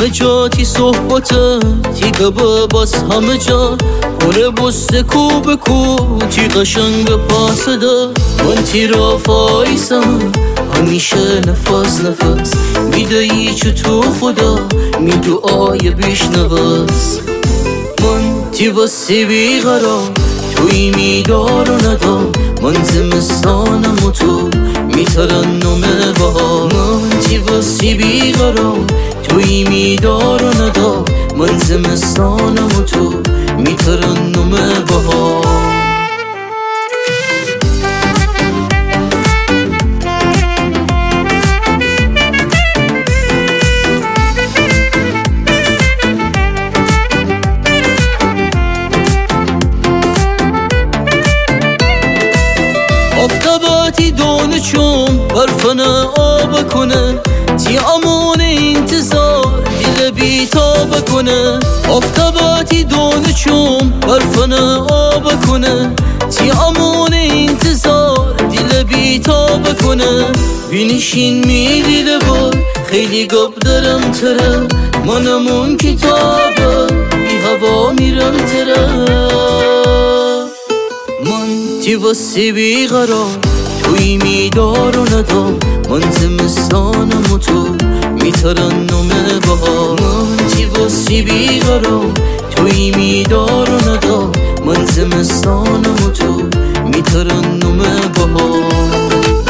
همه جاتی صحبته تیگه باز همه جا پره بسته کو به کو تی قشنگ پاسه دا من تی را فایسم همیشه نفس میدهی چو تو خدا می دعای بیشنواز من تی واسه بیقرار توی میدار و ندار من زمستانم و تو میترنم بهار من تی واسه بیقرار توی میدار و ندار من زمستانم و تو میترنم بهار آفتاباتی دونه چون برفنه آب کنه تی امان انتظار دل بیتاب کنه آفتاباتی دونه چون برفنه آب کنه تی امان انتظار دل بیتاب کنه بینشین میدیده بود خیلی گب دارم تره منمون کتابه بی هوا میرم تره من تی واسه بیقرار توی میدار و ندار من زمستانم و تو میترنم بهار من تی واسه بیقرار توی میدار و ندار من زمستانم و تو میترنم بهار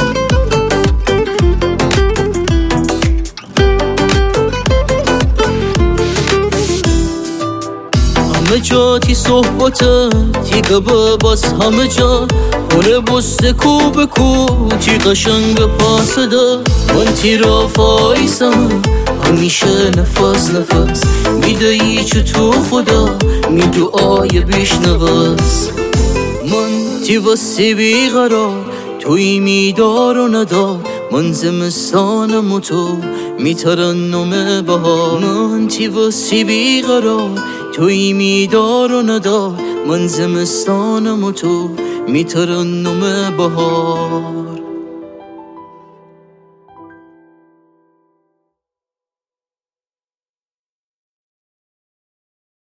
همه جاتی صحبته تیگه باز همه جا پره بسته کو به کو تی قشنگ پاسه دا من تی را فایسم همیشه نفس میدهی چو تو خدا می دعای بیشنواز من تی واسه بیقرار توی میدار و ندار من زمستانم و تو میترنم بهار من تی واسه بیقرار توی میدار و ندار من زمستانم و تو میترنم بهار